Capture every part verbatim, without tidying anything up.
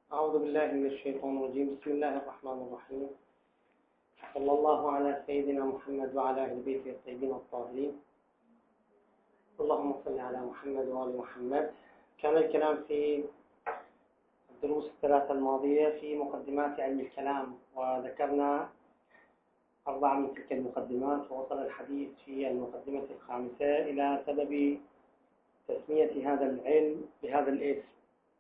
أعوذ بالله من الشيطان الرجيم. بسم الله الرحمن الرحيم. صلى الله على سيدنا محمد وعلى أهل بيته الطيبين الطاهرين. اللهم صل على محمد وآل محمد. كان الكلام في الدروس الثلاثة الماضية في مقدمات علم الكلام، وذكرنا أربعة من تلك المقدمات، ووصل الحديث في المقدمة الخامسة إلى سبب تسمية هذا العلم بهذا الاسم.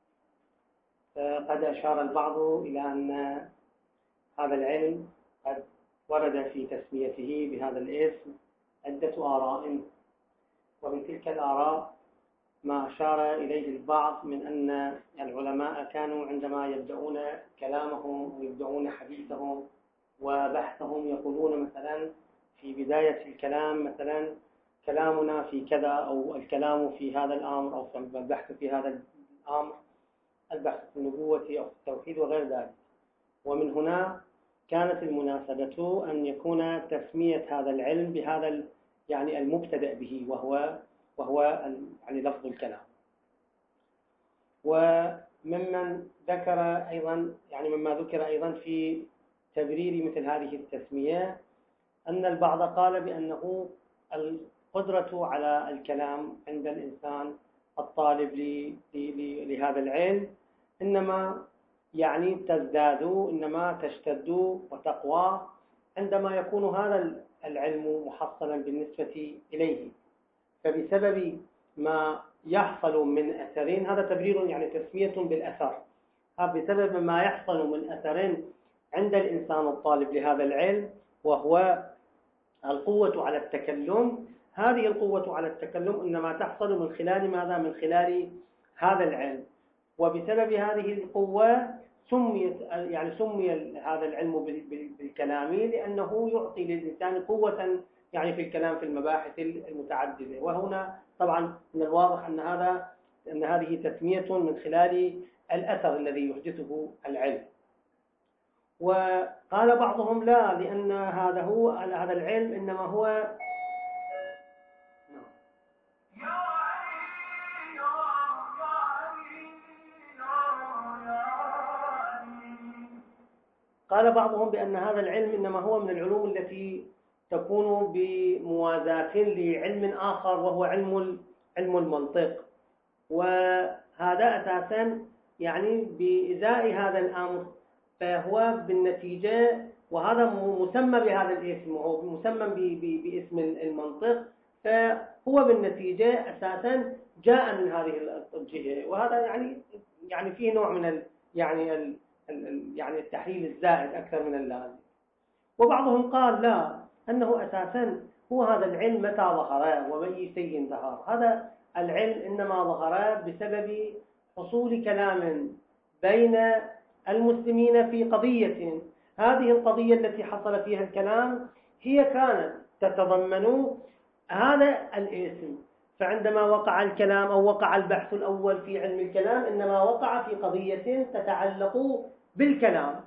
قد أشار البعض إلى أن هذا العلم قد ورد في تسميته بهذا الاسم عدة آراء، ومن تلك الآراء ما أشار إليه البعض من أن العلماء كانوا عندما يبدأون كلامهم ويبدأون حديثهم وبحثهم يقولون مثلا في بداية الكلام مثلا كلامنا في كذا، أو الكلام في هذا الأمر، أو البحث في هذا الأمر، البحث في النبوة أو في التوحيد وغير ذلك. ومن هنا كانت المناسبة أن يكون تسمية هذا العلم بهذا يعني المبتدأ به، وهو وهو يعني لفظ الكلام. وممن ذكر أيضا يعني مما ذكر أيضا في تبرير مثل هذه التسمية أن البعض قال بأنه القدرة على الكلام عند الإنسان الطالب لهذا العلم إنما يعني تزداد، إنما تشتد وتقوى عندما يكون هذا العلم محصلا بالنسبة إليه، فبسبب ما يحصل من أثرين، هذا تبرير يعني تسمية بالأثر، بسبب ما يحصل من أثرين عند الإنسان الطالب لهذا العلم، وهو القوة على التكلم. هذه القوة على التكلم إنما تحصل من خلال ماذا؟ من خلال هذا العلم. وبسبب هذه القوة سميت يعني سمي هذا العلم بالكلام، لأنه يعطي للإنسان قوة يعني في الكلام في المباحث المتعددة. وهنا طبعا من الواضح أن هذا أن هذه تسمية من خلال الأثر الذي يحدثه العلم. وقال بعضهم لا، لأن هذا هو هذا العلم إنما هو قال بعضهم بأن هذا العلم إنما هو من العلوم التي تكون بموازاة لعلم آخر، وهو علم علم المنطق. وهذا أساسا يعني بإزاء هذا الأمر، فهو بالنتيجة، وهذا مسمى بهذا الاسم، وهو مسمى باسم المنطق، فهو بالنتيجة أساسا جاء من هذه الجهة. وهذا يعني يعني فيه نوع من ال يعني ال يعني التحليل الزائد أكثر من اللازم. وبعضهم قال لا، أنه أساسا هو هذا العلم متى ظهر وبأي شيء ظهر. هذا العلم إنما ظهر بسبب حصول كلام بين المسلمين في قضية، هذه القضية التي حصل فيها الكلام هي كانت تتضمن هذا الاسم. فعندما وقع الكلام أو وقع البحث الأول في علم الكلام إنما وقع في قضية تتعلق بالكلام،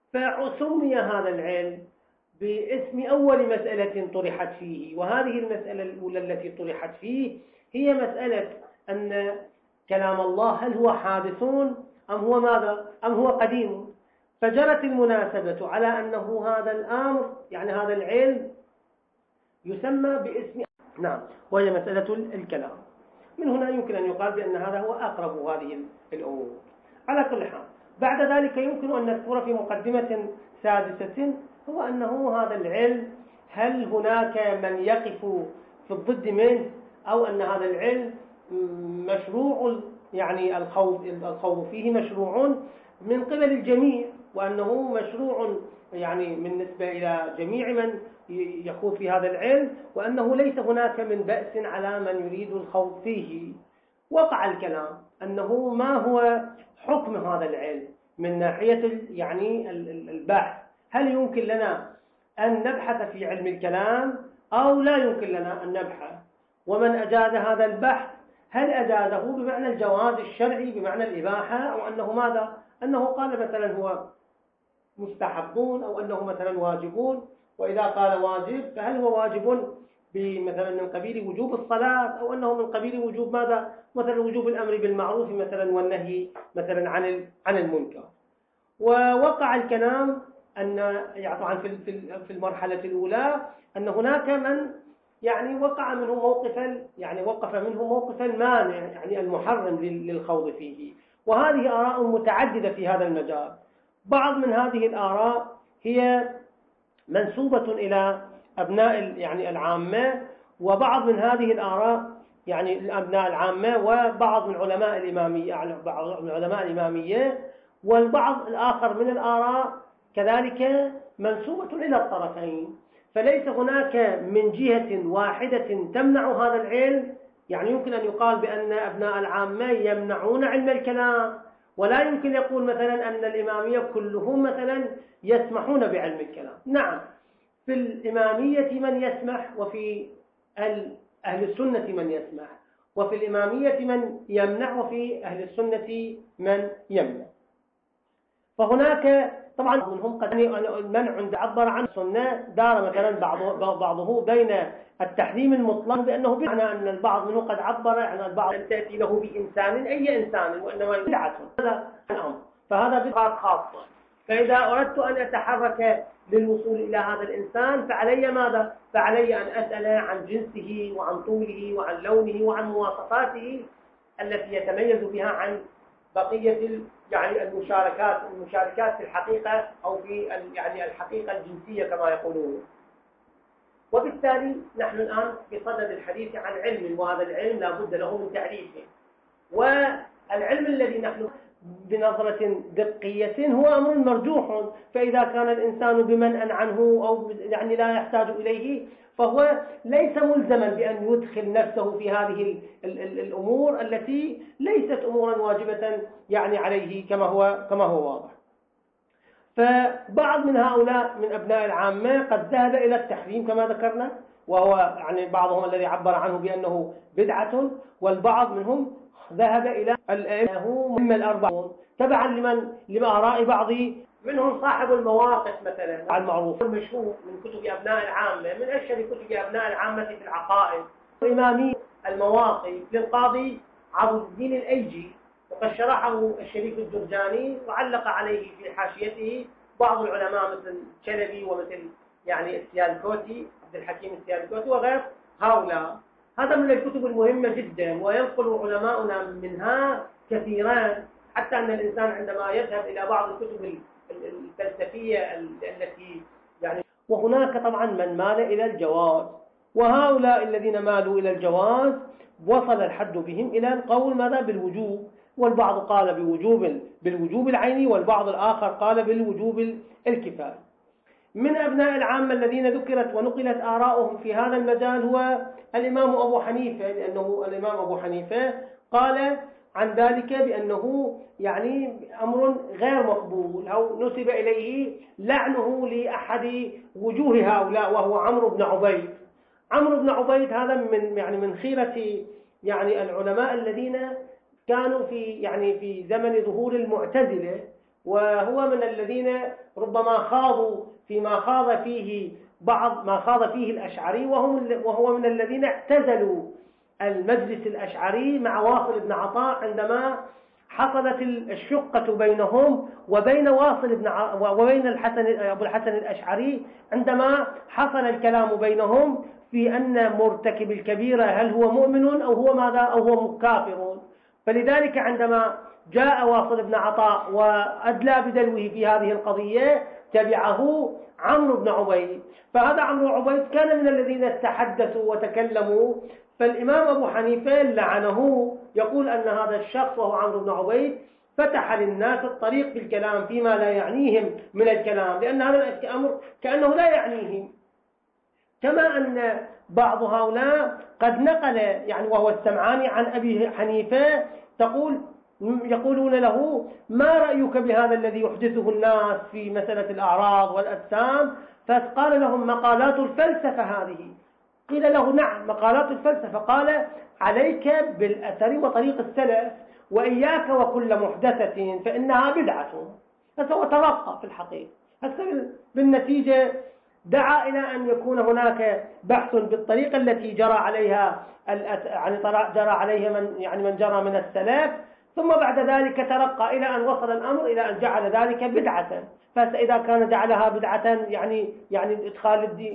فسمي هذا العلم باسم أول مسألة طرحت فيه. وهذه المسألة الأولى التي طرحت فيه هي مسألة أن كلام الله هل هو حادث أم هو ماذا؟ أم هو قديم؟ فجرت المناسبة على أنه هذا الأمر يعني هذا العلم يسمى باسم نعم وهي مسألة الكلام. من هنا يمكن أن يقال بأن هذا هو أقرب هذه الأمور. على كل حال بعد ذلك يمكن أن نذكر في مقدمة سادسة هو أنه هذا العلم هل هناك من يقف في الضد منه، أو أن هذا العلم مشروع يعني الخوض الخوض فيه مشروع من قبل الجميع، وأنه مشروع يعني بالنسبة إلى جميع من يخوض في هذا العلم، وأنه ليس هناك من بأس على من يريد الخوض فيه. وقع الكلام أنه ما هو حكم هذا العلم من ناحية يعني البحث، هل يمكن لنا أن نبحث في علم الكلام أو لا يمكن لنا أن نبحث؟ ومن أجاد هذا البحث هل أجاده بمعنى الجواز الشرعي بمعنى الإباحة، أو أنه ماذا؟ أنه قال مثلا هو مستحبون، أو أنه مثلا واجبون. وإذا قال واجب فهل هو واجب بمثلا من قبيل وجوب الصلاة، أو أنه من قبيل وجوب ماذا؟ مثلا وجوب الأمر بالمعروف مثلا والنهي مثلا عن عن المنكر. ووقع الكلام أن يعني طبعا في في المرحلة الأولى أن هناك من يعني وقع منه موقفا يعني وقف منه موقفا مانع يعني المحرم للخوض فيه، وهذه آراء متعددة في هذا المجال. بعض من هذه الآراء هي منسوبة إلى أبناء يعني العامة، وبعض من هذه الآراء يعني الأبناء العامة وبعض من علماء الإمامية بعض من علماء الإمامية، والبعض الآخر من الآراء كذلك منسوبة إلى الطرفين. فليس هناك من جهة واحدة تمنع هذا العلم. يعني يمكن أن يقال بأن أبناء العامة يمنعون علم الكلام، ولا يمكن يقول مثلا أن الإمامية كلهم مثلا يسمحون بعلم الكلام. نعم، في الإمامية من يسمح، وفي أهل السنة من يسمح، وفي الإمامية من يمنع، وفي أهل السنة من يمنع. فهناك طبعا منهم قد المنع عند عبر عن السنة دار مثلا بعضه, بعضه بين التحريم المطلق بأنه بمعنى أن البعض منه قد عبر عن البعض أن تأتي له بإنسان أي إنسان وإنما بدعة، هذا الأمر، فهذا بدعة خاصة. فإذا أردت أن أتحرك للوصول إلى هذا الإنسان فعلي ماذا؟ فعلي أن أسأل عن جنسه وعن طوله وعن لونه وعن مواصفاته التي يتميز بها عن بقية يعني المشاركات المشاركات في الحقيقة أو في يعني الحقيقة الجنسية كما يقولون. وبالتالي نحن الآن في صدد الحديث عن علم، وهذا العلم لا بد له من تعريفه. والعلم الذي نحن بنظرة دقية هو أمر مرجوح، فإذا كان الإنسان بمنأ عنه أو يعني لا يحتاج إليه فهو ليس ملزما بأن يدخل نفسه في هذه الأمور التي ليست أمورا واجبة يعني عليه كما هو كما هو واضح. فبعض من هؤلاء من أبناء العامة قد ذهب إلى التحريم كما ذكرنا، وهو يعني بعضهم الذي عبر عنه بأنه بدعة، والبعض منهم ذهب إلى أنه مما الأربعون تبعا لمن لآراء بعض منهم صاحب المواقف مثلا المعروف المشهور من كتب أبناء العامة، من أشهر كتب أبناء العامة في العقائد إمامي المواقف للقاضي عبد الدين الأيجي، وقد شرحه الشريف الجرجاني وعلق عليه في حاشيته بعض العلماء مثل شلبي ومثل يعني السيالكوتي عبد الحكيم السيالكوتي وغير هؤلاء. هذا من الكتب المهمة جدا، وينقل علماؤنا منها كثيرا، حتى أن الإنسان عندما يذهب إلى بعض الكتب الفلسفية التي يعني. وهناك طبعا من مال إلى الجواز، وهؤلاء الذين مالوا إلى الجواز وصل الحد بهم إلى القول ماذا؟ بالوجوب، والبعض قال بوجوب بالوجوب العيني، والبعض الآخر قال بالوجوب الكفائي. من أبناء العامة الذين ذكرت ونقلت آراؤهم في هذا المجال هو الإمام أبو حنيفة، لأنه الإمام أبو حنيفة قال عن ذلك بأنه يعني أمر غير مقبول، أو نسب إليه لعنه لأحد وجوه هؤلاء وهو عمرو بن عبيد. عمرو بن عبيد هذا من يعني من خيرة يعني العلماء الذين كانوا في يعني في زمن ظهور المعتزلة، وهو من الذين ربما خاضوا فيما خاض فيه بعض ما خاض فيه الأشعري، وهم وهو من الذين اعتزلوا المجلس الأشعري مع واصل بن عطاء عندما حصلت الشقة بينهم وبين واصل بن ع... وبين الحسن أبو الحسن الأشعري، عندما حصل الكلام بينهم في أن مرتكب الكبيرة هل هو مؤمن أو هو ماذا أو هو كافر. فلذلك عندما جاء واصل بن عطاء وأدلى بدلوه في هذه القضية تبعه عمرو بن عبيد. فهذا عمرو بن عبيد كان من الذين تحدثوا وتكلموا، فالإمام أبو حنيفة لعنه، يقول أن هذا الشخص وهو عمرو بن عبيد فتح للناس الطريق بالكلام فيما لا يعنيهم من الكلام، لأن هذا الأمر كأنه لا يعنيهم. كما أن بعض هؤلاء قد نقل يعني وهو السمعاني عن أبي حنيفة تقول يقولون له ما رأيك بهذا الذي يحدثه الناس في مسألة الأعراض والأجسام؟ فقال لهم مقالات الفلسفة هذه. قيل له نعم مقالات الفلسفة، قال عليك بالأثر وطريق السلف وإياك وكل محدثة فإنها بدعة. هذا هو توقف في الحقيقة. هذا بالنتيجة دعا إلى أن يكون هناك بحث بالطريقة التي جرى عليها يعني جرى عليها من يعني من جرى من السلف، ثم بعد ذلك ترقى إلى أن وصل الأمر إلى أن جعل ذلك بدعة. فإذا كان جعلها بدعة يعني يعني إدخال الدين